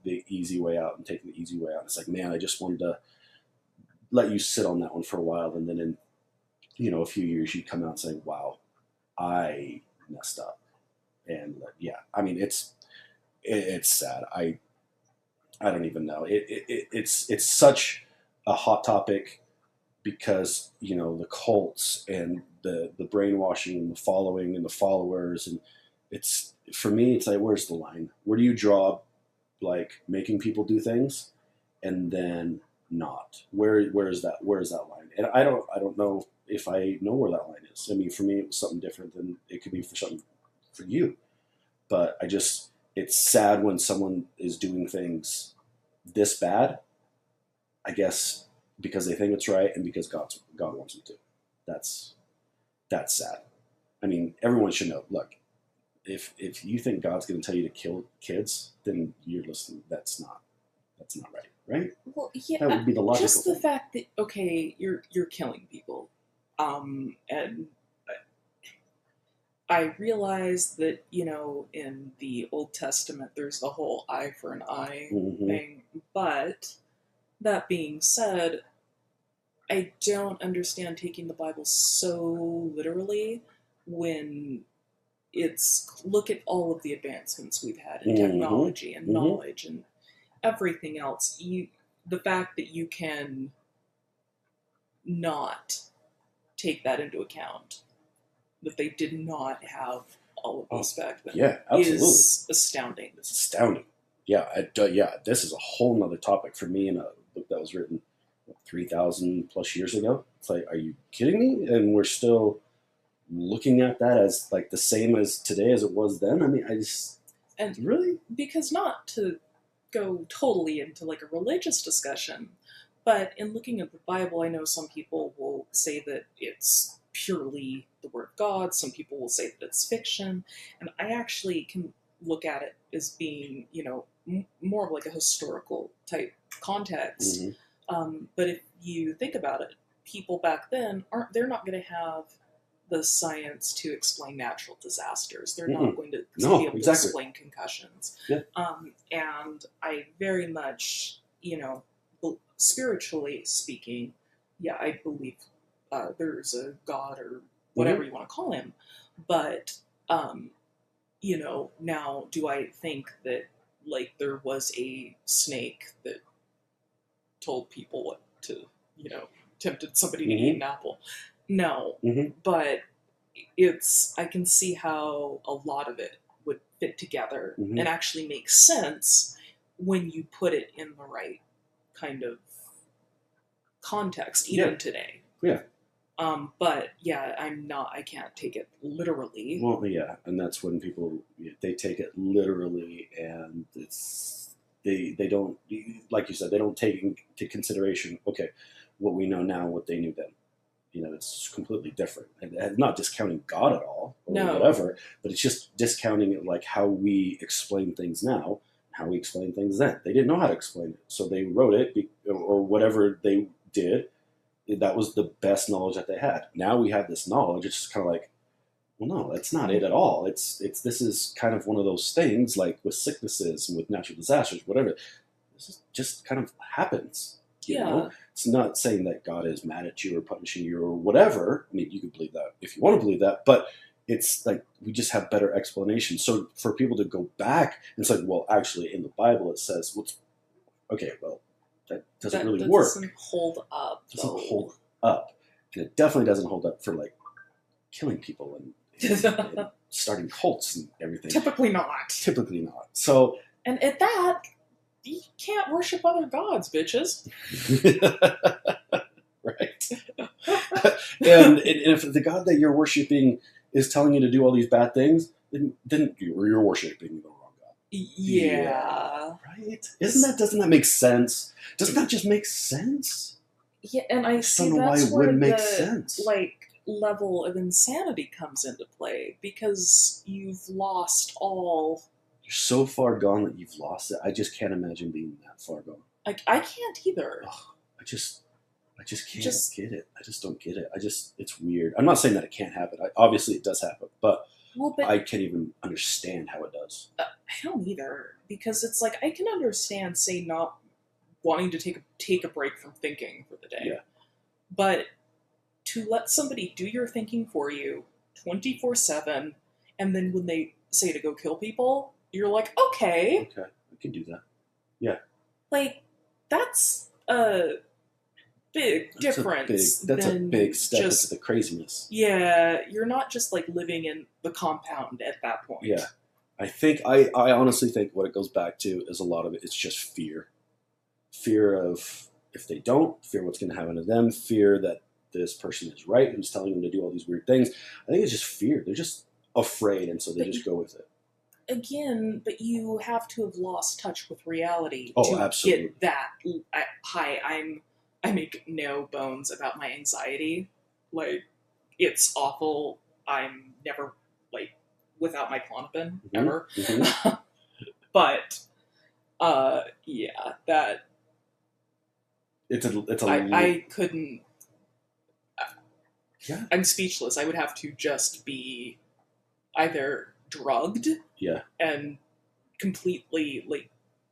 the easy way out and taking the easy way out. It's like, man, I just wanted to let you sit on that one for a while, and then in, you know, a few years you come out saying, wow, I messed up. And uh, yeah, I mean, it's it, it's sad. I I don't even know. It, it, it it's it's such a hot topic because, you know, the cults and the the brainwashing and the following and the followers, and it's, for me, it's like, where's the line? Where do you draw, like, making people do things and then not? Where where is that where is that line? And I don't I don't know if I know where that line is. I mean, for me, it was something different than it could be for something for you. But I just, it's sad when someone is doing things this bad, I guess, because they think it's right and because God's, God wants them to. That's that's sad. I mean, everyone should know, look, if if you think God's going to tell you to kill kids, then you're listening. That's not that's not right, right? Well, yeah, that would be the logical just the thing. fact that, okay, you're you're killing people, um, and I realize that, you know, in the Old Testament, there's the whole eye for an eye Mhm. thing. But that being said, I don't understand taking the Bible so literally when it's, look at all of the advancements we've had in Mhm. technology and Mhm. knowledge and everything else. You, the fact that you can not take that into account, that they did not have all of this back then, Yeah, absolutely. is astounding. It's astounding. Yeah, I, uh, yeah. This is a whole nother topic for me in a book that was written three thousand plus years ago. It's like, are you kidding me? And we're still looking at that as like the same as today as it was then. I mean, I just And really, because, not to go totally into like a religious discussion, but in looking at the Bible, I know some people will say that it's purely the Word of God. Some people will say that it's fiction. And I actually can look at it as being, you know, m- more of like a historical type context. Mhm. Um, but if you think about it, people back then aren't, they're not going to have the science to explain natural disasters. They're Mm-mm. not going to No, be able exactly. to explain concussions. Yeah. Um, and I very much, you know, be- spiritually speaking, yeah, I believe uh, there's a God or whatever you want to call him. But, um, you know, now do I think that, like, there was a snake that told people what to, you know, tempted somebody to Mhm. eat an apple? No. Mhm. But it's, I can see how a lot of it would fit together Mhm. and actually make sense when you put it in the right kind of context, even Yeah. today. Yeah. Um, but yeah, I'm not, I can't take it literally. Well, yeah, and that's when people, they take it literally, and it's they they don't, like you said, they don't take into consideration, okay, what we know now, what they knew then. You know, it's completely different, and, and not discounting God at all or No. whatever, but it's just discounting it, like how we explain things now, how we explain things then. They didn't know how to explain it, so they wrote it, be- or whatever they did. That was the best knowledge that they had. Now we have this knowledge. It's just kind of like, well, no, that's not it at all. It's it's this is kind of one of those things, like with sicknesses and with natural disasters, whatever. This is just kind of happens. You Yeah. know? It's not saying that God is mad at you or punishing you or whatever. I mean, you can believe that if you want to believe that, but it's like we just have better explanations. So for people to go back and say, well, actually, in the Bible it says, well, okay, well, that doesn't that, really that work. doesn't hold up. It doesn't though. hold up, and it definitely doesn't hold up for like killing people and, and, and starting cults and everything. Typically not. Typically not. So, And at that, you can't worship other gods, bitches. right. and, and if the God that you're worshiping is telling you to do all these bad things, then, then you're, you're worshiping the wrong God. Yeah. Right? Isn't that, doesn't that make sense? Doesn't that just make sense? Yeah, and I, I see don't know why that's it where wouldn't make the, sense. like, level of insanity comes into play, because you've lost all. You're so far gone that you've lost it. I just can't imagine being that far gone. Like, I can't either. Ugh, I just, I just can't Just- get it. I just don't get it. I just, it's weird. I'm not saying that it can't happen. I, obviously, it does happen, but Well, but I can't even understand how it does. uh, I don't either, because it's like I can understand, say, not wanting to take a, take a break from thinking for the day, Yeah. but to let somebody do your thinking for you twenty four seven, and then when they say to go kill people, you're like, okay, Okay, I can do that. Yeah. like that's a big That's difference. a big, that's a than big step just, into the craziness. Yeah, you're not just like living in the compound at that point. Yeah. I think, I, I honestly think what it goes back to is a lot of it, it's just fear. Fear of if they don't, fear what's going to happen to them, fear that this person is right who's telling them to do all these weird things. I think it's just fear. They're just afraid, and so they But just go with it. Again, but you have to have lost touch with reality Oh, to absolutely. get that. I, hi, I'm. I make no bones about my anxiety. Like, it's awful. I'm never like without my Klonopin Mhm, ever. mhm. But uh, yeah, that It's a, it's a, I I couldn't. Yeah. I'm speechless. I would have to just be either drugged, yeah, and completely like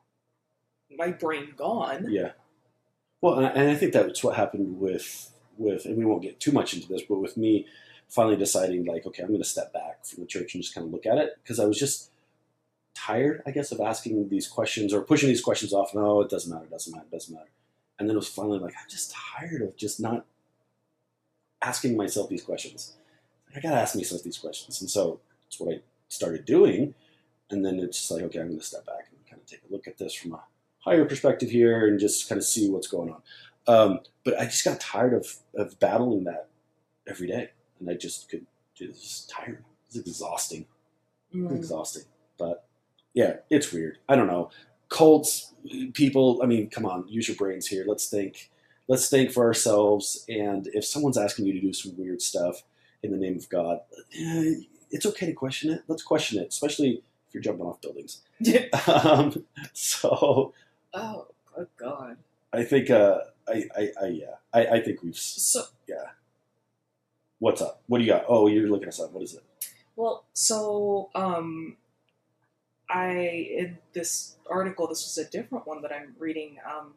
my brain gone. yeah. Well, and I, and I think that's what happened with with, and we won't get too much into this, but with me finally deciding, like, okay, I'm going to step back from the church and just kind of look at it, because I was just tired, I guess, of asking these questions or pushing these questions off. No, it doesn't matter, it doesn't matter, it doesn't matter. And then it was finally like, I'm just tired of just not asking myself these questions. I got to ask myself these questions. And so that's what I started doing. And then it's just like, okay, I'm going to step back and kind of take a look at this from a higher perspective here and just kind of see what's going on. Um, but I just got tired of, of battling that every day. And I just could, it was just tired. It's exhausting. Mm. Exhausting. But yeah, it's weird. I don't know. Cults, people, I mean, come on, use your brains here. Let's think. Let's think for ourselves. And if someone's asking you to do some weird stuff in the name of God, eh, it's okay to question it. Let's question it, especially if you're jumping off buildings. um, so, Oh, good God. I think, uh, I, I, I, yeah, I, I think we've, So, yeah. What's up? What do you got? Oh, you're looking us up. What is it? well, so, um, I, in this article, this was a different one that I'm reading, um,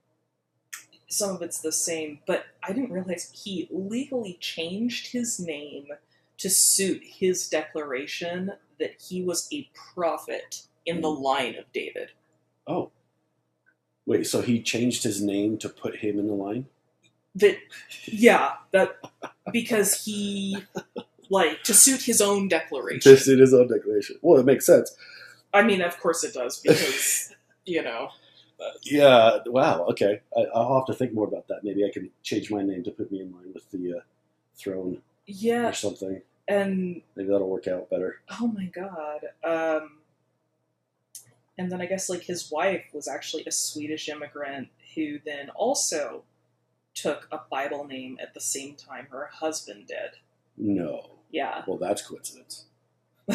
some of it's the same, but I didn't realize he legally changed his name to suit his declaration that he was a prophet in the line of David. Oh. Wait, so he changed his name to put him in the line? That, yeah, that, because he, like, to suit his own declaration. To suit his own declaration. Well, it makes sense. I mean, of course it does, because, you know. But. Yeah, wow, okay. I, I'll have to think more about that. Maybe I can change my name to put me in line with the uh, throne Yeah. or something. And. Maybe that'll work out better. Oh my god. Um, and then I guess, like, his wife was actually a Swedish immigrant who then also took a Bible name at the same time her husband did. No. Yeah. Well, that's coincidence. A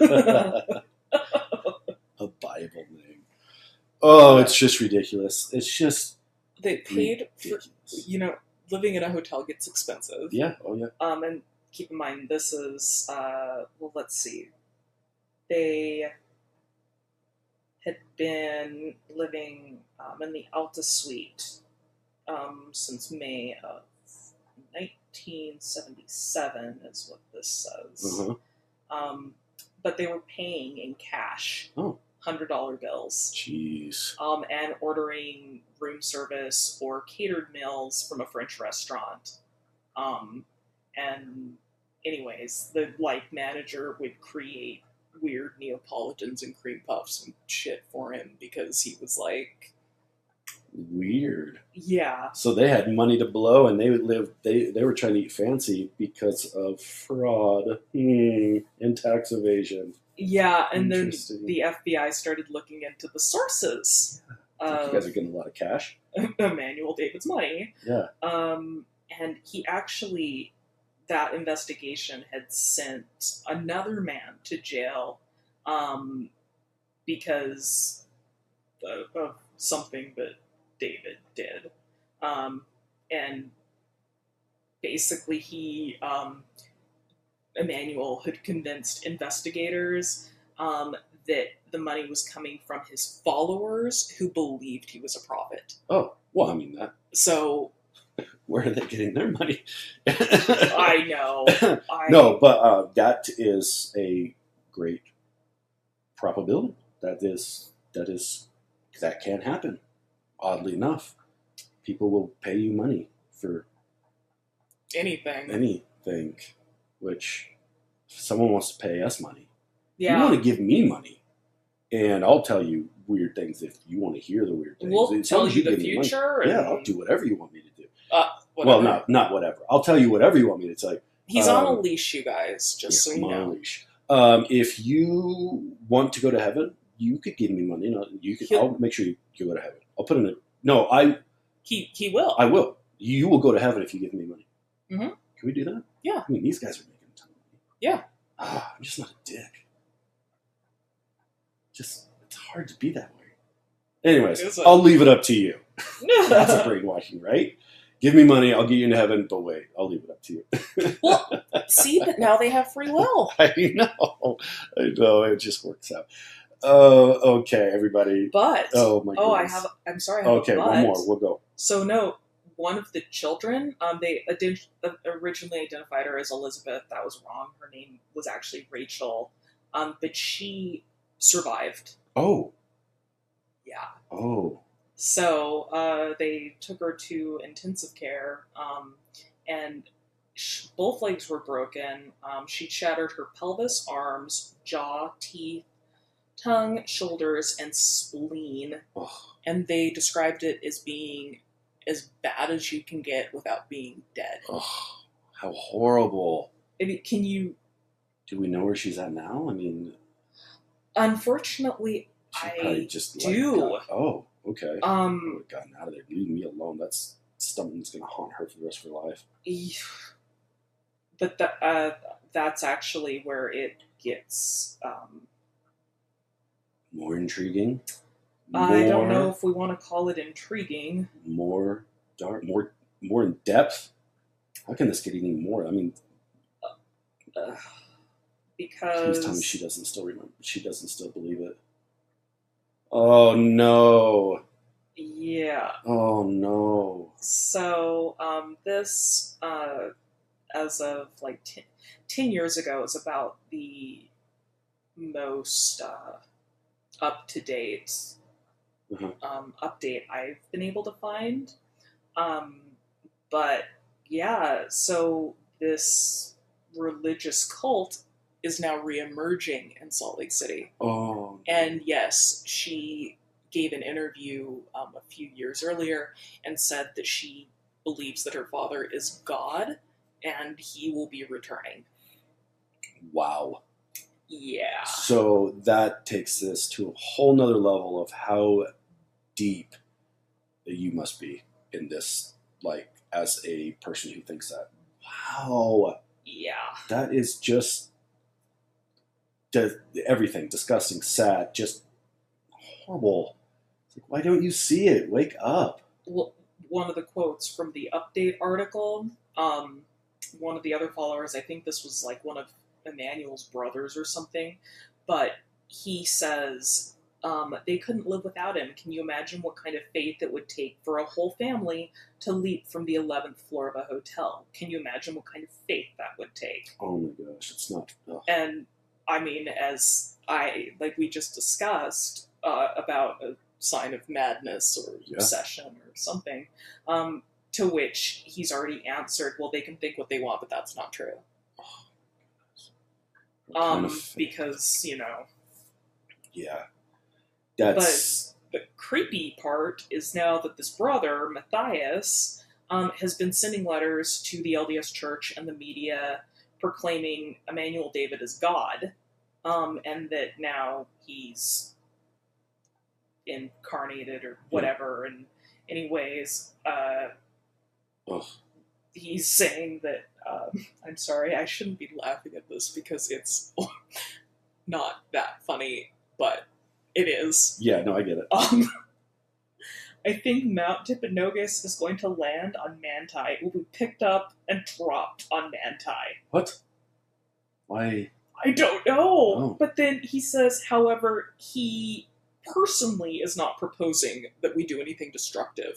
Bible name. Oh, it's just ridiculous. It's just they paid ridiculous. for, you know, living in a hotel gets expensive. Yeah, oh yeah. Um, and keep in mind, this is, uh, well, let's see. They had been living um, in the Alta Suite um, since May of nineteen seventy-seven, is what this says. Uh-huh. Um, but they were paying in cash. Oh. one hundred dollar bills. Jeez. Um, and ordering room service or catered meals from a French restaurant. Um, and anyways, the like manager would create weird Neapolitans and cream puffs and shit for him because he was like, weird. Yeah. So they had money to blow, and they would live. They they were trying to eat fancy because of fraud hmm, and tax evasion. Yeah, and then the F B I started looking into the sources. Of, you guys are getting a lot of cash. Emmanuel David's money. Yeah. Um, and he actually, that investigation had sent another man to jail um, because of, of something that David did. Um, and basically he... Um, Emmanuel had convinced investigators um, that the money was coming from his followers who believed he was a prophet. Oh, well, I mean that. So Where are they getting their money? I know. I, No, but uh, that is a great probability. That is that is that can happen. Oddly enough, people will pay you money for anything. anything. Which, if someone wants to pay us money, Yeah. you want to give me money, and I'll tell you weird things if you want to hear the weird things. We'll As long tell as you the give me money. future. Yeah, and- I'll do whatever you want me to do. Uh, Well, whatever. not not whatever. I'll tell you whatever you want me to tell you. He's on a um, leash, you guys, just so Yeah, you I'm on a know. leash. Um, if you want to go to heaven, you could give me money. No, you could. He'll- I'll make sure you, you go to heaven. I'll put in a no. I He he will. I will. You will go to heaven if you give me money. Mhm. Can we do that? Yeah. I mean, these guys are making a ton of money. Yeah. Ah, I'm just not a dick. Just it's hard to be that way. Anyways, Is it? I'll leave it up to you. That's a brainwashing, right? Give me money, I'll get you into heaven, but wait, I'll leave it up to you. Well, see, but now they have free will. I know. I know. It just works out. Oh, okay, everybody. But Oh, my oh, I goodness. have. I'm sorry. I have Okay, a but. one more. We'll go. So no, one of the children, um, they ident- originally identified her as Elizabeth. That was wrong. Her name was actually Rachel, um, but she survived. Oh. Yeah. Oh. So uh, they took her to intensive care, um, and sh- both legs were broken. Um, she shattered her pelvis, arms, jaw, teeth, tongue, shoulders, and spleen. Oh. And they described it as being as bad as you can get without being dead. Oh. How horrible. I mean, can you? Do we know where she's at now? I mean, Unfortunately, she I probably just like, do. got- oh, okay. I um, would have gotten out of there. Leave me alone. That's something's going to haunt her for the rest of her life. but the, uh, that's actually where it gets. Um, More intriguing. I don't More- know if we want to call it intriguing. More dark. More more in depth. How can this get any more? I mean, Uh, please tell me because she doesn't still remember. She doesn't still believe it. Oh no! yeah, Oh no! so um, this uh, as of like ten, ten years ago is about the most uh, up to date Uh-huh. um, update I've been able to find. Um, but yeah, so this religious cult is now re-emerging in Salt Lake City. Oh. And yes, she gave an interview um, a few years earlier and said that she believes that her father is God and he will be returning. Wow. Yeah. So that takes this to a whole nother level of how deep you must be in this, like, as a person who thinks that. Wow. Yeah. That is just di- everything. Disgusting, sad, just horrible. It's like, why don't you see it? Wake up. Well, one of the quotes from the update article, um, one of the other followers, I think this was like one of Emmanuel's brothers or something, but he says um, they couldn't live without him. Can you imagine what kind of faith it would take for a whole family to leap from the eleventh floor of a hotel? Can you imagine what kind of faith that would take? Oh my gosh, it's not. Ugh. And I mean, as I, like we just discussed uh, about a sign of madness or Yeah. obsession or something, um, to which he's already answered, well, they can think what they want, but that's not true. What kind Um, of faith? because, you know, Yeah. That's. the creepy part is now that this brother, Matthias, um, has been sending letters to the L D S Church and the media proclaiming Emmanuel David as God, um, and that now he's incarnated or whatever. And anyways, uh, Ugh. he's saying that, um, I'm sorry, I shouldn't be laughing at this because it's not that funny, but it is. Yeah, no, I get it. Um, I think Mount Timpanogos is going to land on Manti. It will be picked up and dropped on Manti. What? Why? I don't know. Oh. But then he says, however, he personally is not proposing that we do anything destructive.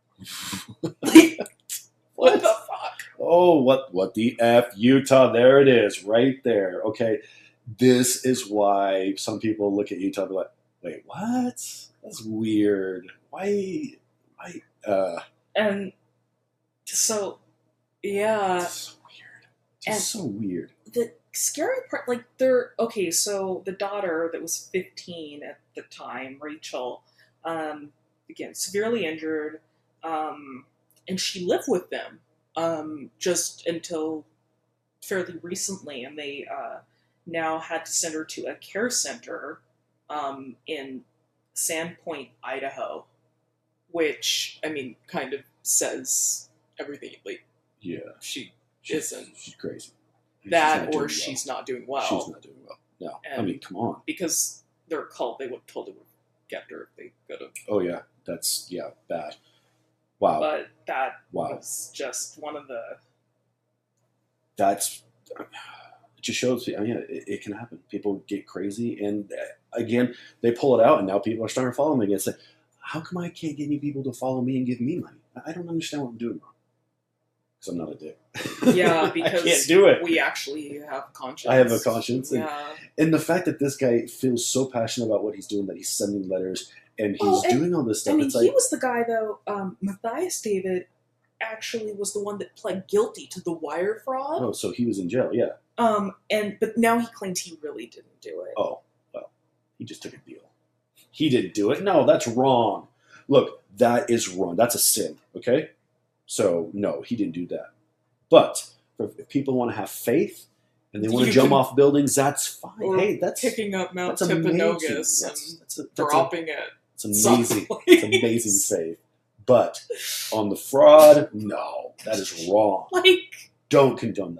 What the fuck? Oh, what what the F, Utah? There it is, right there. Okay, this is why some people look at Utah and be like, wait, what? That's weird. Why? Why? Uh, And so, yeah. it's so weird. It's And- so weird. The scary part, like, they're, okay, so the daughter that was fifteen at the time, Rachel, um, again, severely injured, um, and she lived with them um, just until fairly recently, and they uh, now had to send her to a care center um, in Sandpoint, Idaho, which, I mean, kind of says everything. Like, Yeah, she she's, isn't. she's crazy. She's that not or doing well. she's not doing well. She's not doing well. No, I And- mean, come on. Because they're a cult, they would totally would get her if they could have. Oh yeah, that's yeah bad. Wow, But that wow. was just one of the. That's it. Just shows. I mean, it, it can happen. People get crazy, and uh, again, they pull it out, and now people are starting to follow me again. It's like, how come I can't get any people to follow me and give me money? I don't understand what I'm doing wrong. Because I'm not a dick. Yeah, because I can't do it. we actually have conscience. I have a conscience, and, Yeah. and the fact that this guy feels so passionate about what he's doing that he's sending letters and he's Oh, and- doing all this stuff. I mean, it's he like, was the guy, though, um, Matthias David actually was the one that pled guilty to the wire fraud. oh, so he was in jail. Yeah. Um, and But now he claims he really didn't do it. Oh, well, he just took a deal. He didn't do it. No, that's wrong. Look, that is wrong. That's a sin. Okay. So no, he didn't do that. But if people want to have faith and they want to You jump can- off buildings, that's fine. Or Hey, that's Picking up Mount that's amazing. Timpanogos That's, and that's, a, that's, a, dropping it. it's amazing. someplace. It's amazing faith. But on the fraud, no, that is wrong. Like, Don't condone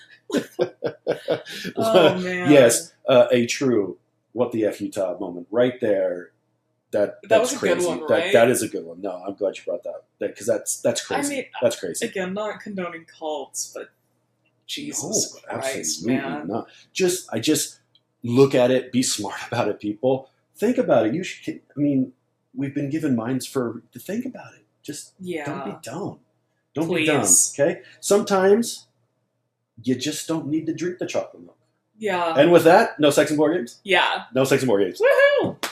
that. oh man. Yes, uh, a true what the F Utah moment right there. That That that's was a good crazy. one, That right? that is a good one. No, I'm glad you brought that because that's that's I crazy. mean, that's crazy. again, not condoning cults, but Jesus No, Christ, absolutely man. not. Just I just look at it, be smart about it, people. Think about it. You should. I mean, we've been given minds for to think about it. Just Yeah. don't be dumb. Don't Please. be dumb. Okay. Sometimes you just don't need to drink the chocolate milk. Yeah. And with that, no sex and board games. yeah. No sex and board games. Woohoo!